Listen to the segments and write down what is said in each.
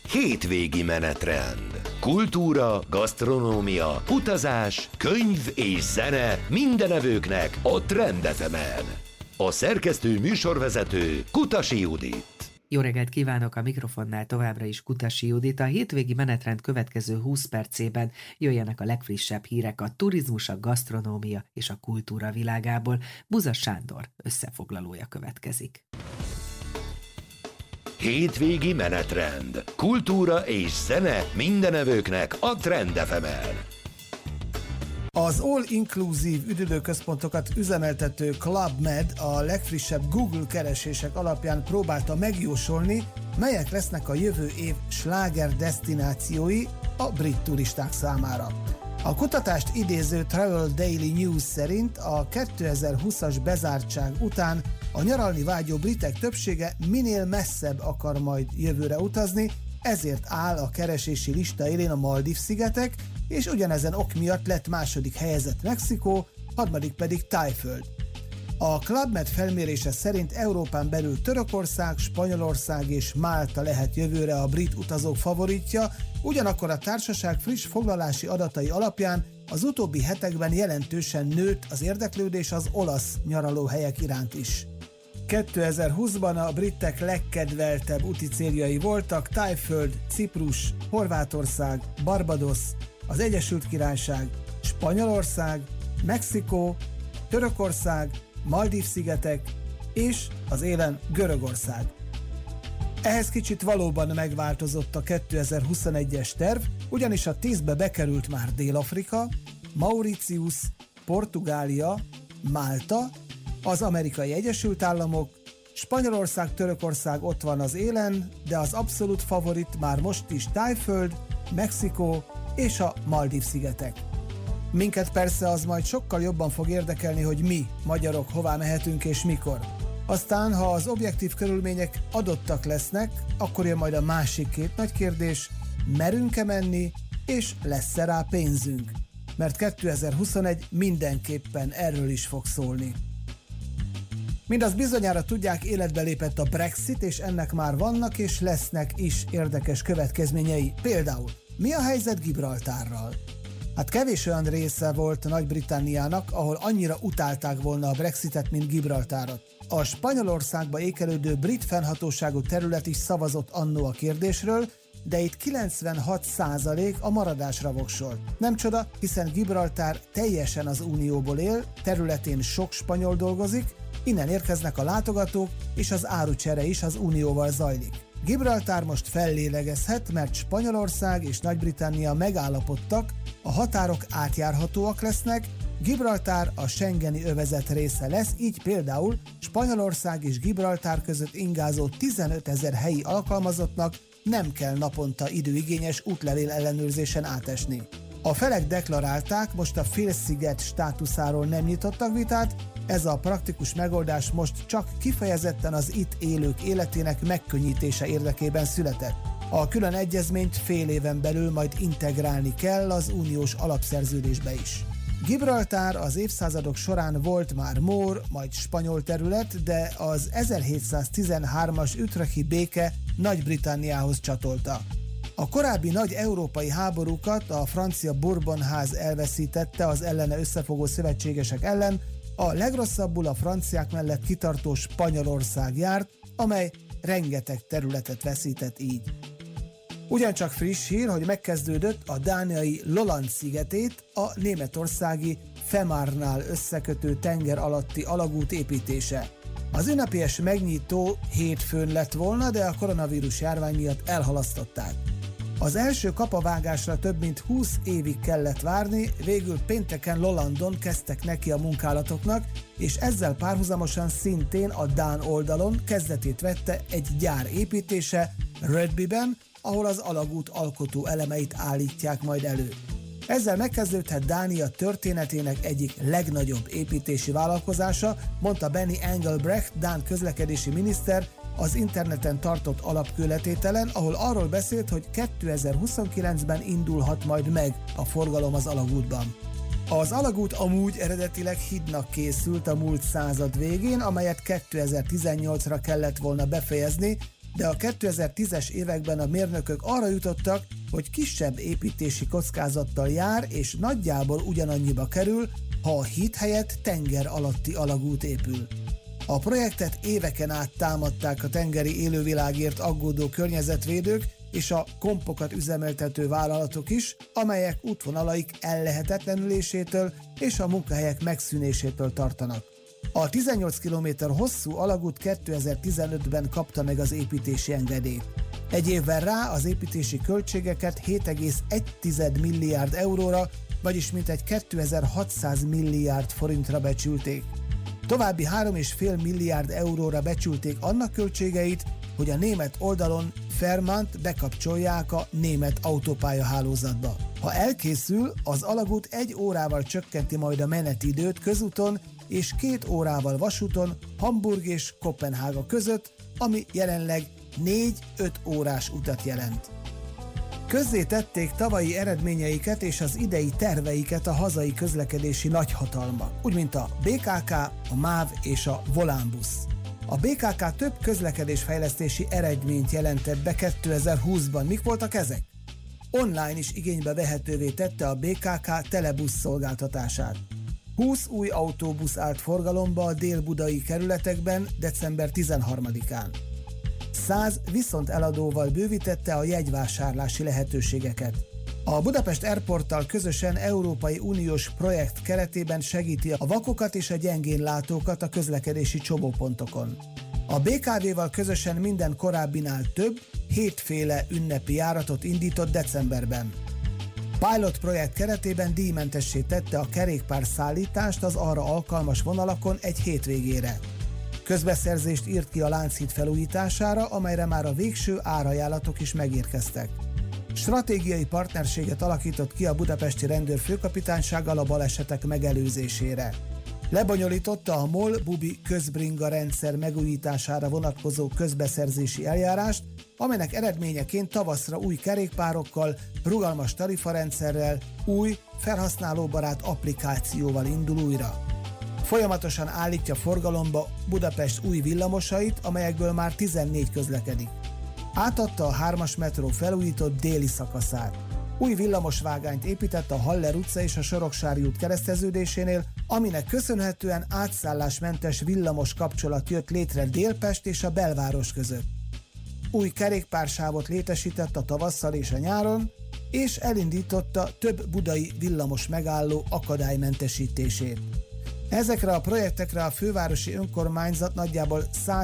Hétvégi menetrend. Kultúra, gasztronómia, utazás, könyv és zene minden evőknek a Trend FM-en. A szerkesztő műsorvezető Kutasi Judit. Jó reggelt kívánok, a mikrofonnál továbbra is Kutasi Judit. A hétvégi menetrend következő 20 percében jöjjenek a legfrissebb hírek a turizmus, a gasztronómia és a kultúra világából. Buza Sándor összefoglalója következik. Hétvégi menetrend. Kultúra és zene minden evőknek a Trend FM-en. Az all-inclusive üdülőközpontokat üzemeltető Club Med a legfrissebb Google keresések alapján próbálta megjósolni, melyek lesznek a jövő év sláger desztinációi a brit turisták számára. A kutatást idéző Travel Daily News szerint a 2020-as bezártság után a nyaralni vágyó britek többsége minél messzebb akar majd jövőre utazni, ezért áll a keresési lista élén a Maldív-szigetek, és ugyanezen ok miatt lett második helyezett Mexikó, harmadik pedig Tájföld. A Club Med felmérése szerint Európán belül Törökország, Spanyolország és Málta lehet jövőre a brit utazók favoritja, ugyanakkor a társaság friss foglalási adatai alapján az utóbbi hetekben jelentősen nőtt az érdeklődés az olasz nyaralóhelyek iránt is. 2020-ban a britek legkedveltebb úti céljai voltak Tájföld, Ciprus, Horvátország, Barbados, az Egyesült Királyság, Spanyolország, Mexikó, Törökország, Maldív-szigetek és az élen Görögország. Ehhez kicsit valóban megváltozott a 2021-es terv, ugyanis a 10-be bekerült már Dél-Afrika, Mauritius, Portugália, Málta, az Amerikai Egyesült Államok, Spanyolország, Törökország ott van az élen, de az abszolút favorit már most is Tájföld, Mexikó és a Maldív-szigetek. Minket persze az majd sokkal jobban fog érdekelni, hogy mi, magyarok, hová mehetünk és mikor. Aztán, ha az objektív körülmények adottak lesznek, akkor jön majd a másik két nagy kérdés, merünk-e menni, és lesz-e rá pénzünk? Mert 2021 mindenképpen erről is fog szólni. Mindazt bizonyára tudják, életbe lépett a Brexit, és ennek már vannak és lesznek is érdekes következményei. Például, mi a helyzet Gibraltárral? Hát kevés olyan része volt Nagy-Britanniának, ahol annyira utálták volna a Brexitet, mint Gibraltárat. A Spanyolországba ékelődő brit fennhatóságú terület is szavazott annó a kérdésről, de itt 96% a maradásra voksolt. Nem csoda, hiszen Gibraltár teljesen az unióból él, területén sok spanyol dolgozik, innen érkeznek a látogatók, és az árucsere is az unióval zajlik. Gibraltár most fellélegezhet, mert Spanyolország és Nagy-Britannia megállapodtak, a határok átjárhatóak lesznek, Gibraltár a schengeni övezet része lesz, így például Spanyolország és Gibraltár között ingázó 15 000 helyi alkalmazottnak nem kell naponta időigényes útlevél ellenőrzésen átesni. A felek deklarálták, most a félsziget státuszáról nem nyitottak vitát, ez a praktikus megoldás most csak kifejezetten az itt élők életének megkönnyítése érdekében született. A külön egyezményt fél éven belül majd integrálni kell az uniós alapszerződésbe is. Gibraltár az évszázadok során volt már mór, majd spanyol terület, de az 1713-as Utrechi béke Nagy-Britanniához csatolta. A korábbi nagy európai háborúkat a francia Bourbon-ház elveszítette az ellene összefogó szövetségesek ellen, a legrosszabbul a franciák mellett kitartó Spanyolország járt, amely rengeteg területet veszített így. Ugyancsak friss hír, hogy megkezdődött a dániai Lolland szigetét a németországi Femárnál összekötő tenger alatti alagút építése. Az ünnepélyes megnyitó hétfőn lett volna, de a koronavírus járvány miatt elhalasztották. Az első kapavágásra több mint 20 évig kellett várni, végül pénteken Lollandon kezdtek neki a munkálatoknak, és ezzel párhuzamosan szintén a dán oldalon kezdetét vette egy gyár építése Rugbyben, ahol az alagút alkotó elemeit állítják majd elő. Ezzel megkezdődhet Dánia történetének egyik legnagyobb építési vállalkozása, mondta Benny Engelbrecht, dán közlekedési miniszter, az interneten tartott alapkőletételen, ahol arról beszélt, hogy 2029-ben indulhat majd meg a forgalom az alagútban. Az alagút amúgy eredetileg hídnak készült a múlt század végén, amelyet 2018-ra kellett volna befejezni, de a 2010-es években a mérnökök arra jutottak, hogy kisebb építési kockázattal jár, és nagyjából ugyanannyiba kerül, ha a híd helyett tenger alatti alagút épül. A projektet éveken át támadták a tengeri élővilágért aggódó környezetvédők és a kompokat üzemeltető vállalatok is, amelyek útvonalaik ellehetetlenülésétől és a munkahelyek megszűnésétől tartanak. A 18 km hosszú alagút 2015-ben kapta meg az építési engedélyt. Egy évvel rá az építési költségeket 7,1 milliárd euróra, vagyis mintegy 2600 milliárd forintra becsülték. További 3,5 milliárd euróra becsülték annak költségeit, hogy a német oldalon Fehmarnt bekapcsolják a német autópályahálózatba. Ha elkészül, az alagút 1 órával csökkenti majd a menetidőt közúton és 2 órával vasúton Hamburg és Koppenhága között, ami jelenleg 4-5 órás utat jelent. Közzétették tavalyi eredményeiket és az idei terveiket a hazai közlekedési nagyhatalmak, úgy mint a BKK, a MÁV és a Volánbusz. A BKK több közlekedésfejlesztési eredményt jelentett be 2020-ban. Mik voltak ezek? Online is igénybe vehetővé tette a BKK telebusz szolgáltatását. 20 új autóbusz állt forgalomba a dél-budai kerületekben december 13-án. 100 viszonteladóval bővítette a jegyvásárlási lehetőségeket. A Budapest Airporttal közösen Európai Uniós projekt keretében segíti a vakokat és a gyengénlátókat a közlekedési csomópontokon. A BKV-val közösen minden korábbinál több, 7 féle ünnepi járatot indított decemberben. Pilot projekt keretében díjmentessé tette a kerékpárszállítást az arra alkalmas vonalakon egy hétvégére. Közbeszerzést írt ki a Lánchíd felújítására, amelyre már a végső árajánlatok is megérkeztek. Stratégiai partnerséget alakított ki a budapesti rendőrfőkapitánysággal a balesetek megelőzésére. Lebonyolította a MOL-Bubi közbringa rendszer megújítására vonatkozó közbeszerzési eljárást, amelynek eredményeként tavaszra új kerékpárokkal, rugalmas tarifarendszerrel, új, felhasználóbarát applikációval indul újra. Folyamatosan állítja forgalomba Budapest új villamosait, amelyekből már 14 közlekedik. Átadta a 3-as metró felújított déli szakaszát. Új villamosvágányt épített a Haller utca és a Soroksári út kereszteződésénél, aminek köszönhetően átszállásmentes villamos kapcsolat jött létre Délpest és a belváros között. Új kerékpársávot létesített a tavasszal és a nyáron, és elindította több budai villamos megálló akadálymentesítését. Ezekre a projektekre a fővárosi önkormányzat nagyjából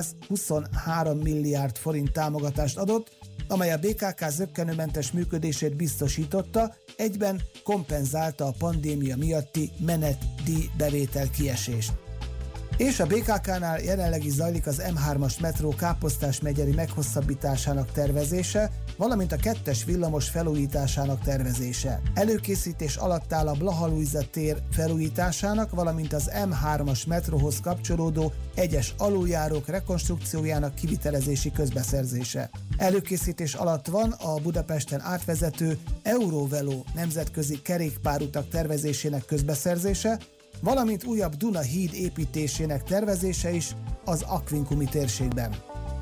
123 milliárd forint támogatást adott, amely a BKK zökkenőmentes működését biztosította, egyben kompenzálta a pandémia miatti menetdíj bevétel kiesést. És a BKK-nál jelenleg is zajlik az M3-as metró Káposztás megyeri meghosszabbításának tervezése, valamint a 2-es villamos felújításának tervezése. Előkészítés alatt áll a Blaha Lujza tér felújításának, valamint az M3-as metróhoz kapcsolódó egyes aluljárók rekonstrukciójának kivitelezési közbeszerzése. Előkészítés alatt van a Budapesten átvezető Eurovelo nemzetközi kerékpárutak tervezésének közbeszerzése, valamint újabb Duna híd építésének tervezése is az Aquincumi térségben.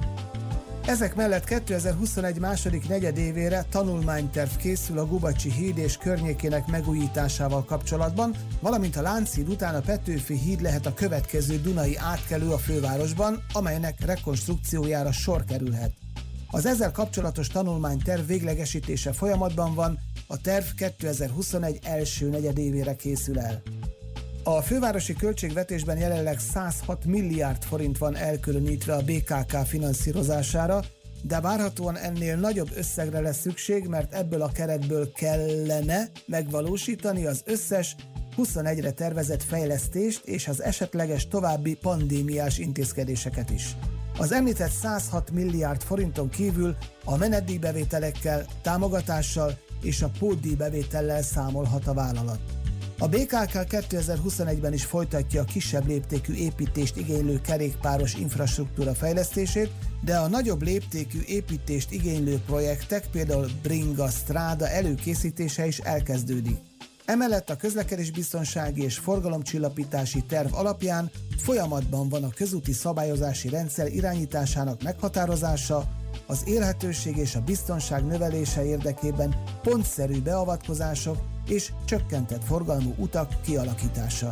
Ezek mellett 2021 második negyedévére tanulmányterv készül a Gubacsi híd és környékének megújításával kapcsolatban, valamint a Lánchíd után a Petőfi híd lehet a következő dunai átkelő a fővárosban, amelynek rekonstrukciójára sor kerülhet. Az ezzel kapcsolatos tanulmányterv véglegesítése folyamatban van, a terv 2021 első negyedévére készül el. A fővárosi költségvetésben jelenleg 106 milliárd forint van elkülönítve a BKK finanszírozására, de várhatóan ennél nagyobb összegre lesz szükség, mert ebből a keretből kellene megvalósítani az összes 21-re tervezett fejlesztést és az esetleges további pandémiás intézkedéseket is. Az említett 106 milliárd forinton kívül a menetdíjbevételekkel, támogatással és a pótdíjbevétellel számolhat a vállalat. A BKK 2021-ben is folytatja a kisebb léptékű építést igénylő kerékpáros infrastruktúra fejlesztését, de a nagyobb léptékű építést igénylő projektek, például Bringa Stráda előkészítése is elkezdődik. Emellett a közlekedésbiztonsági és forgalomcsillapítási terv alapján folyamatban van a közúti szabályozási rendszer irányításának meghatározása, az élhetőség és a biztonság növelése érdekében pontszerű beavatkozások és csökkentett forgalmú utak kialakítása.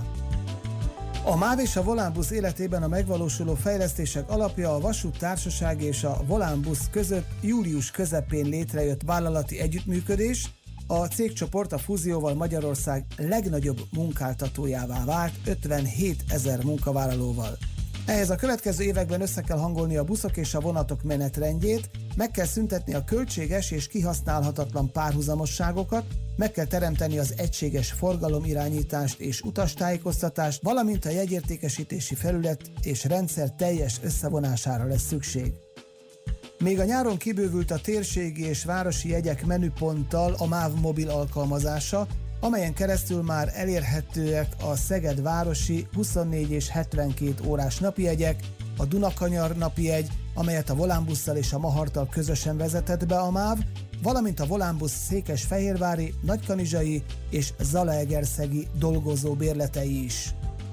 A MÁV és a Volánbusz életében a megvalósuló fejlesztések alapja a Vasúttársaság és a Volánbusz között július közepén létrejött vállalati együttműködés. A cégcsoport a fúzióval Magyarország legnagyobb munkáltatójává vált 57 000 munkavállalóval. Ehhez a következő években össze kell hangolni a buszok és a vonatok menetrendjét, meg kell szüntetni a költséges és kihasználhatatlan párhuzamosságokat, meg kell teremteni az egységes forgalomirányítást és utastájékoztatást, valamint a jegyértékesítési felület és rendszer teljes összevonására lesz szükség. Még a nyáron kibővült a térségi és városi jegyek menüponttal a MÁV mobil alkalmazása, amelyen keresztül már elérhetőek a Szeged városi 24 és 72 órás napijegyek, a Dunakanyar napijegy, amelyet a Volánbusszal és a Maharttal közösen vezetett be a MÁV, valamint a Volánbusz székesfehérvári, nagykanizsai és zalaegerszegi dolgozó bérletei is.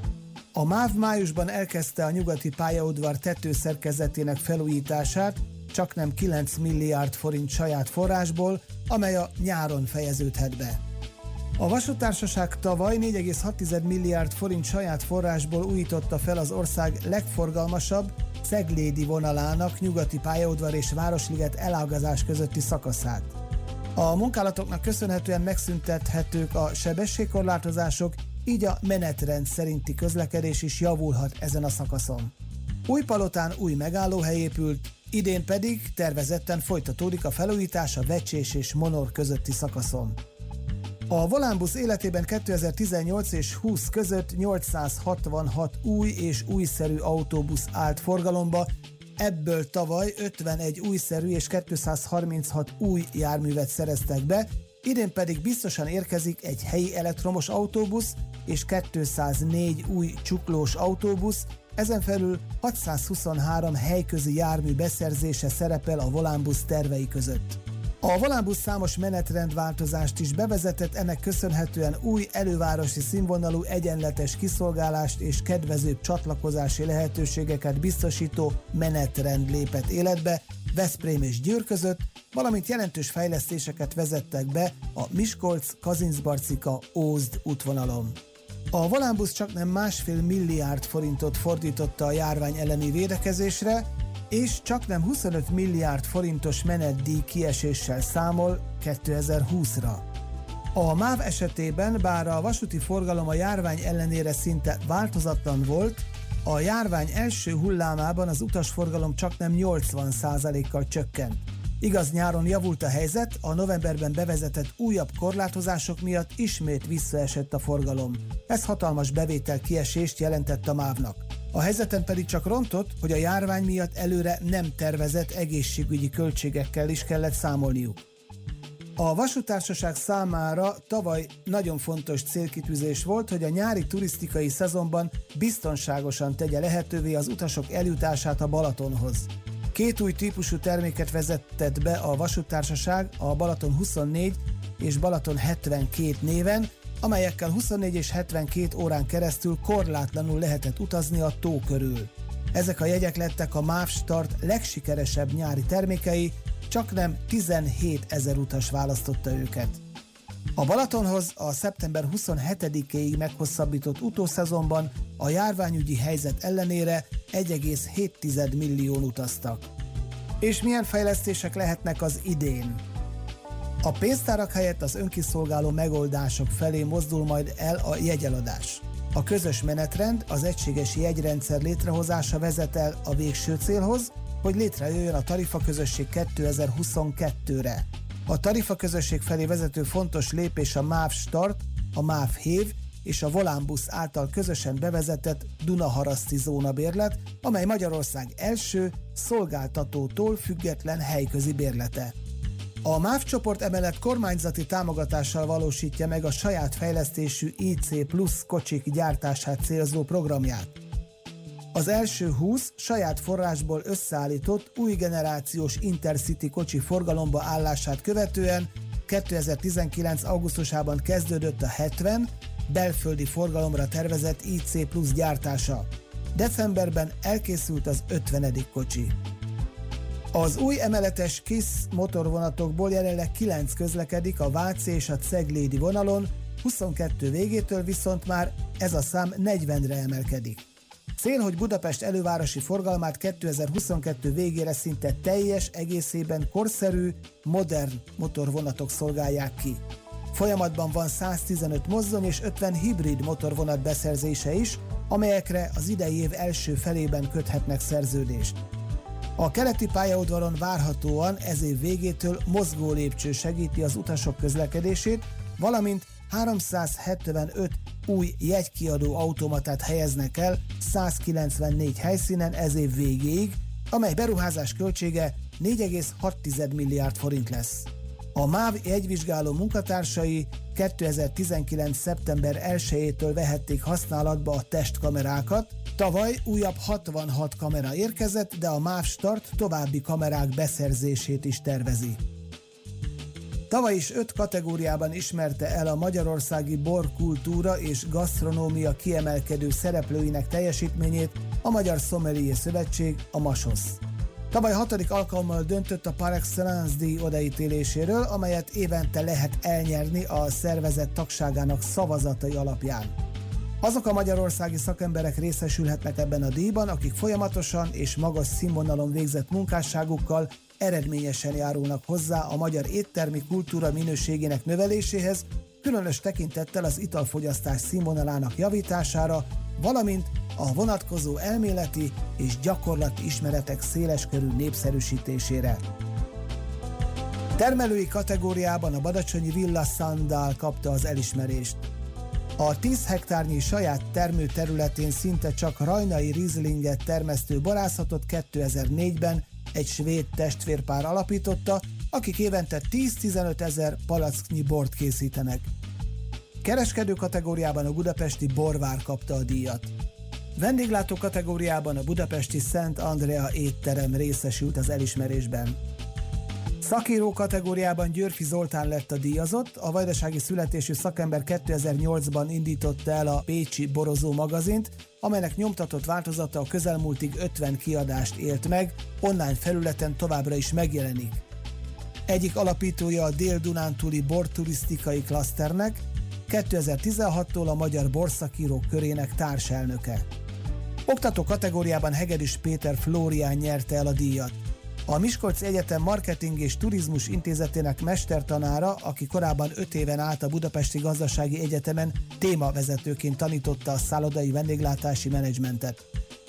A MÁV májusban elkezdte a nyugati pályaudvar tetőszerkezetének felújítását, csaknem 9 milliárd forint saját forrásból, amely a nyáron fejeződhet be. A Vasúttársaság tavaly 4,6 milliárd forint saját forrásból újította fel az ország legforgalmasabb ceglédi vonalának nyugati pályaudvar és Városliget elágazás közötti szakaszát. A munkálatoknak köszönhetően megszüntethetők a sebességkorlátozások, így a menetrend szerinti közlekedés is javulhat ezen a szakaszon. Újpalotán új megállóhely épült, idén pedig tervezetten folytatódik a felújítás a Vecsés és Monor közötti szakaszon. A Volánbusz életében 2018 és 20 között 866 új és újszerű autóbusz állt forgalomba, ebből tavaly 51 újszerű és 236 új járművet szereztek be, idén pedig biztosan érkezik egy helyi elektromos autóbusz és 204 új csuklós autóbusz, ezen felül 623 helyközi jármű beszerzése szerepel a Volánbusz tervei között. A Volánbusz számos menetrendváltozást is bevezetett, ennek köszönhetően új elővárosi színvonalú egyenletes kiszolgálást és kedvezőbb csatlakozási lehetőségeket biztosító menetrend lépett életbe Veszprém és Győr között, valamint jelentős fejlesztéseket vezettek be a Miskolc-Kazincbarcika-Ózd útvonalon. A Volánbusz csaknem 1,5 milliárd forintot fordította a járvány elleni védekezésre, és csaknem 25 milliárd forintos menetdíj kieséssel számol 2020-ra. A MÁV esetében, bár a vasúti forgalom a járvány ellenére szinte változatlan volt, a járvány első hullámában az utasforgalom csaknem 80%-kal csökkent. Igaz, nyáron javult a helyzet, a novemberben bevezetett újabb korlátozások miatt ismét visszaesett a forgalom. Ez hatalmas bevételkiesést jelentett a MÁV-nak. A helyzeten pedig csak rontott, hogy a járvány miatt előre nem tervezett egészségügyi költségekkel is kellett számolniuk. A Vasúttársaság számára tavaly nagyon fontos célkitűzés volt, hogy a nyári turisztikai szezonban biztonságosan tegye lehetővé az utasok eljutását a Balatonhoz. 2 új típusú terméket vezetett be a Vasúttársaság, a Balaton 24 és Balaton 72 néven, amelyekkel 24 és 72 órán keresztül korlátlanul lehetett utazni a tó körül. Ezek a jegyek lettek a MÁV Start legsikeresebb nyári termékei, csaknem 17 000 utas választotta őket. A Balatonhoz a szeptember 27-éig meghosszabbított utószezonban a járványügyi helyzet ellenére 1,7 millióan utaztak. És milyen fejlesztések lehetnek az idén? A pénztárak helyett az önkiszolgáló megoldások felé mozdul majd el a jegyeladás. A közös menetrend, az egységes jegyrendszer létrehozása vezet el a végső célhoz, hogy létrejöjjön a tarifaközösség 2022-re. A tarifaközösség felé vezető fontos lépés a MÁV Start, a MÁV Hév és a Volánbusz által közösen bevezetett Dunaharaszti zónabérlet, amely Magyarország első szolgáltatótól független helyközi bérlete. A MÁV csoport emellett kormányzati támogatással valósítja meg a saját fejlesztésű IC Plus kocsik gyártását célzó programját. Az első 20 saját forrásból összeállított új generációs Intercity kocsi forgalomba állását követően 2019. augusztusában kezdődött a 70 belföldi forgalomra tervezett IC Plus gyártása. Decemberben elkészült az 50. kocsi. Az új emeletes KISZ motorvonatokból jelenleg 9 közlekedik a Váci és a Ceglédi vonalon, 22 végétől viszont már ez a szám 40-re emelkedik. Cél, hogy Budapest elővárosi forgalmát 2022 végére szinte teljes egészében korszerű, modern motorvonatok szolgálják ki. Folyamatban van 115 mozdony és 50 hibrid motorvonat beszerzése is, amelyekre az idei év első felében köthetnek szerződést. A keleti pályaudvaron várhatóan ez év végétől mozgó lépcső segíti az utasok közlekedését, valamint 375 új jegykiadó automatát helyeznek el 194 helyszínen ez év végéig, amely beruházás költsége 4,6 milliárd forint lesz. A MÁV jegyvizsgáló munkatársai 2019. szeptember 1-től vehették használatba a testkamerákat, tavaly újabb 66 kamera érkezett, de a MÁV Start további kamerák beszerzését is tervezi. Tavaly is 5 kategóriában ismerte el a magyarországi borkultúra és gasztronómia kiemelkedő szereplőinek teljesítményét a Magyar Sommelier Szövetség, a MASOSZ. Tavaly 6. alkalommal döntött a Par Excellence díj odaítéléséről, amelyet évente lehet elnyerni a szervezet tagságának szavazatai alapján. Azok a magyarországi szakemberek részesülhetnek ebben a díjban, akik folyamatosan és magas színvonalon végzett munkásságukkal eredményesen járulnak hozzá a magyar éttermi kultúra minőségének növeléséhez, különös tekintettel az italfogyasztás színvonalának javítására, valamint a vonatkozó elméleti és gyakorlati ismeretek széleskörű népszerűsítésére. Termelői kategóriában a badacsonyi Villa Sandál kapta az elismerést. A 10 hektárnyi saját termőterületén szinte csak rajnai Rieslinget termesztő borászatot 2004-ben egy svéd testvérpár alapította, akik évente 10-15 ezer palacknyi bort készítenek. Kereskedő kategóriában a budapesti Borvár kapta a díjat. Vendéglátó kategóriában a budapesti Szent Andrea étterem részesült az elismerésben. Szakíró kategóriában Györfi Zoltán lett a díjazott, a vajdasági születésű szakember 2008-ban indította el a Pécsi Borozó magazint, amelynek nyomtatott változata a közelmúltig 50 kiadást élt meg, online felületen továbbra is megjelenik. Egyik alapítója a Dél-Dunántúli borturisztikai klaszternek, 2016-tól a Magyar Borszakírók Körének társelnöke. Oktató kategóriában Hegedűs Péter Flórián nyerte el a díjat. A Miskolci Egyetem Marketing és Turizmus Intézetének mestertanára, aki korábban 5 éven át a Budapesti Gazdasági Egyetemen témavezetőként tanította a szállodai vendéglátási menedzsmentet.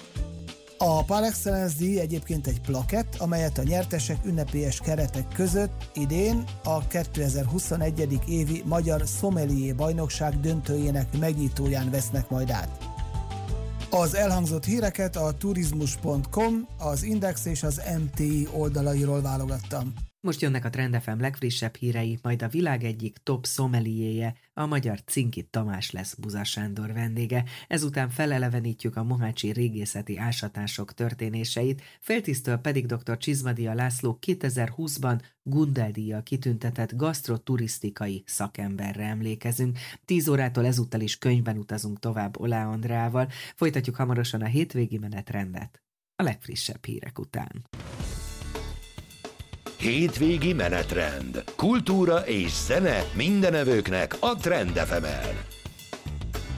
A Par Excellence díj egyébként egy plakett, amelyet a nyertesek ünnepélyes keretek között idén a 2021. évi Magyar Sommelier Bajnokság döntőjének megnyitóján vesznek majd át. Az elhangzott híreket a turizmus.com, az Index és az MTI oldalairól válogattam. Most jönnek a Trend FM legfrissebb hírei, majd a világ egyik top szomeliéje, a magyar Cinki Tamás lesz Buza Sándor vendége. Ezután felelevenítjük a mohácsi régészeti ásatások történéseit, féltisztől pedig dr. Csizmadia László 2020-ban Gundel-díjjal kitüntetett gasztroturisztikai szakemberre emlékezünk. 10 órától ezúttal is könyvben utazunk tovább Olá Andreával. Folytatjuk hamarosan a hétvégi menetrendet a legfrissebb hírek után. Hétvégi menetrend. Kultúra és zene mindenevőknek a Trend FM-en.